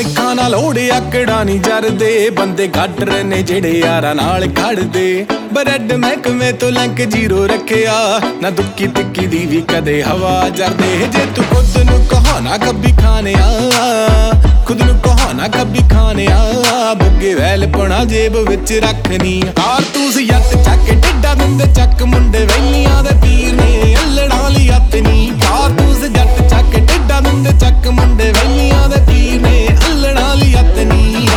ਕਣਕਾਂ ਨਾਲ ਓੜੇ ਆਕੜਾ ਨਹੀਂ ਜਰਦੇ ਬੰਦੇ ਗੱਡਰ ਨੇ ਜਿਹੜੇ ਯਾਰਾਂ ਨਾਲ ਖੜਦੇ ਬਰੈਡ ਮਹਿਕਮੇ ਤੋਂ ਲਿੰਕ ਜ਼ੀਰੋ ਰੱਖਿਆ ਨਾ ਦੁੱਕੀ ਤਿੱਕੀ ਦੀ ਵੀ ਕਦੇ ਹਵਾ ਜਰਦੇ ਜੇ ਤੂੰ ਖੁਦ ਨੂੰ ਕਹੋ ਨਾ ਕੱਬੀ ਖਾਨਿਆ ਖੁਦ ਨੂੰ ਕਹੋ ਨਾ ਕੱਬੀ ਖਾਨਿਆ ਬੁੱਗੇ ਵੈਲ ਪਣਾ ਜੇਬ ਵਿੱਚ ਰੱਖਨੀ ਕਾਰਤੂਸ ਯੱਤ ਚੱਕ ਡਿੱਡਾ ਦਿੰਦੇ ਚੱਕ ਮੁੰਡੇ ਵੈਲੀਆਂ ਦੇ ਪੀਰ ਨੇ ਅਲੜਾਂ ਲਈ ਹੱਥ ਨੀ ਕਾਰਤੂਸ ਜੱਟ ਚੱਕ ਡਿੱਡਾ ਦਿੰਦੇ ਚੱਕ ਮੁੰਡੇ ਵੈਲੀਆਂ ਦੇ ਪੀਰ ਨੇ ਅਲੜਾਂ ਲਈ ਹੱਥ ਨੀ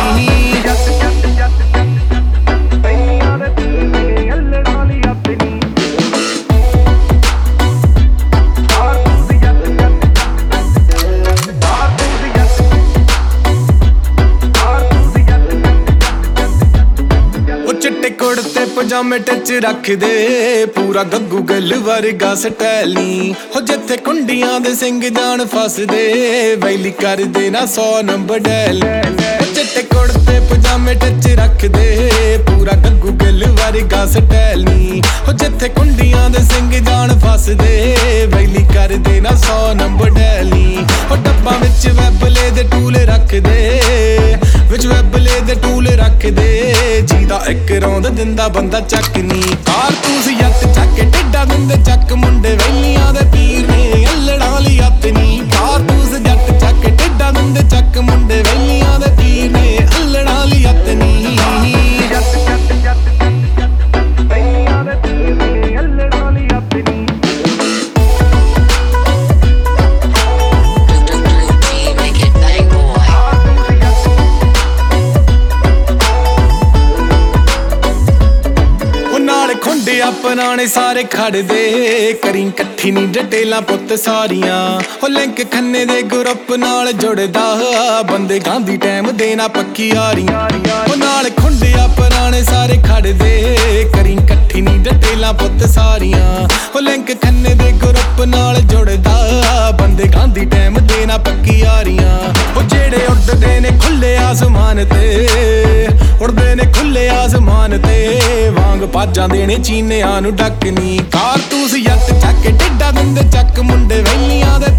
ਕੁੜਤੇ ਪਜਾਮੇ ਟੱਚ ਰੱਖਦੇ ਪੂਰਾ ਗੱਗੂ ਗੱਲ ਵਰਗਾ ਸਟਾਈਲ ਨੀ ਹੋ ਜਿੱਥੇ ਕੁੰਡੀਆਂ ਦੇ ਸਿੰਘ ਜਾਣ ਫਸਦੇ ਵੈਲੀ ਕਰਦੇ ਨਾ 100 ਨੰਬਰ ਡੈਲ ਚਿੱਟੇ ਕੁੜਤੇ ਪਜਾਮੇ ਟੱਚ ਰੱਖਦੇ ਪੂਰਾ ਗੱਗੂ ਗੱਲ ਵਰਗਾ ਸਟਾਈਲ ਨੀ ਹੋ ਜਿੱਥੇ ਕੁੰਡੀਆਂ ਦੇ ਸਿੰਘ ਜਾਣ ਫਸਦੇ ਵੈਲੀ ਕਰਦੇ ਨਾ 100 ਨੰਬਰ ਡੈਲ ਨੀ ਹੋ ਡੱਬਾਂ ਵਿੱਚ ਵੈਬਲੇ ਦੇ ਟੂਲ ਰੱਖਦੇ ਵਿੱਚ ਵੈਬਲੇ ਦੇ ਟੂਲ ਰੱਖਦੇ ਜਿਹਦਾ ਇੱਕ ਰੌਂਦ ਦਿੰਦਾ ਬੰਦਾ ਚੱਕ ਨੀ ਕਾਰਤੂਸ ਯੱਤ ਚੱਕ ਡਿੱਡਾ ਦਿੰਦੇ ਚੱਕ ਮੁੰਡੇ ਵੈਲੀਆਂ ਦੇ ਪੀਰ ਨੇ ਅਲੜਾਂ ਲਈ ਹੱਥ ਨੀ ਕਾਰਤੂਸ ਜੱਟ ਚੱਕ ਡਿੱਡਾ ਦਿੰਦੇ ਚੱਕ ਮੁੰਡੇ ਵੈਲੀਆਂ ਦੇ ਪੀਰ ਨੇ ਅਲੜਾਂ ਲਈ ਹੱਥ ਨੀ ਆਪਣਾ ਨੇ ਸਾਰੇ ਖੜਦੇ ਕਰੀ ਇਕੱਠੀ ਨੀ ਡਟੇਲਾਂ ਪੁੱਤ ਸਾਰੀਆਂ ਹੋ ਲਿੰਕ ਖੰਨੇ ਦੇ ਗਰੁੱਪ ਨਾਲ ਜੁੜਦਾ ਬੰਦੇ ਗਾਂਧੀ ਟਾਈਮ ਦੇ ਨਾ ਪੱਕੀ ਯਾਰੀਆਂ ਉਹ ਨਾਲ ਖੁੰਡਿਆ ਪੁਰਾਣੇ ਸਾਰੇ ਖੜਦੇ ਕਰੀ ਇਕੱਠੀ ਨੀ ਡਟੇਲਾਂ ਪੁੱਤ ਸਾਰੀਆਂ ਹੋ ਲਿੰਕ ਖੰਨੇ ਦੇ ਗਰੁੱਪ ਨਾਲ ਜੁੜਦਾ ਬੰਦੇ ਗਾਂਧੀ ਟਾਈਮ ਦੇ ਨਾ ਪੱਕੀ ਯਾਰੀਆਂ ਉਹ ਜਿਹੜੇ ਉੱਡਦੇ ਨੇ ਖੁੱਲੇ ਆਸਮਾਨ ਤੇ ਉੜਦੇ ਨੇ ਖੁੱਲੇ ਆਸਮਾਨ ਤੇ ਵਾਂਗ ਬਾਜਾਂ ਦੇਣੇ ਚੀਨਿਆਂ ਨੂੰ ਡੱਕਨੀ ਕਾਰਤੂਸ ਯੱਤ ਚੱਕ ਡਿੱਡਾ ਦਿੰਦੇ ਚੱਕ ਮੁੰਡੇ ਵੈਲੀਆਂ ਦੇ